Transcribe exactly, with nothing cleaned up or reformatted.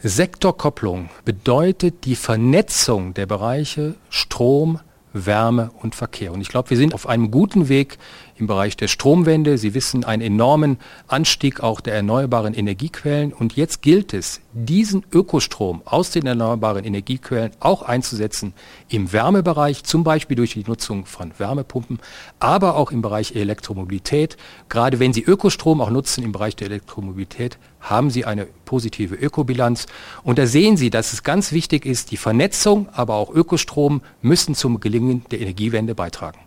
Sektorkopplung bedeutet die Vernetzung der Bereiche Strom, Wärme und Verkehr. Und ich glaube, wir sind auf einem guten Weg im Bereich der Stromwende. Sie wissen, einen enormen Anstieg auch der erneuerbaren Energiequellen. Und jetzt gilt es, diesen Ökostrom aus den erneuerbaren Energiequellen auch einzusetzen im Wärmebereich, zum Beispiel durch die Nutzung von Wärmepumpen, aber auch im Bereich Elektromobilität. Gerade wenn Sie Ökostrom auch nutzen im Bereich der Elektromobilität, haben Sie eine positive Ökobilanz. Und da sehen Sie, dass es ganz wichtig ist, die Vernetzung, aber auch Ökostrom müssen zum Gelingen der Energiewende beitragen.